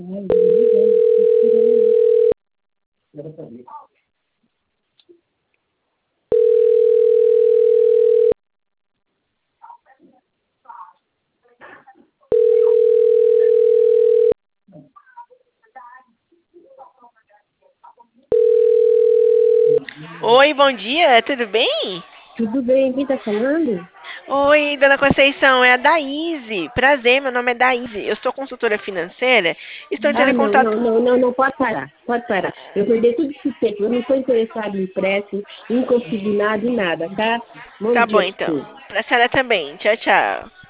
Oi, bom dia, tudo bem? Tudo bem, quem tá falando? Oi, dona Conceição, é a Daíse. Prazer, meu nome é Daíse. Eu sou consultora financeira. Estou entrando Ah, em não, contato. não, não, não, não, pode parar, pode parar. Eu perdi todo esse tempo, eu não estou interessado em empréstimo, em consignado, em nada, tá? Bom Tá bom, dia pra então. você. Pra senhora também. Tchau, tchau.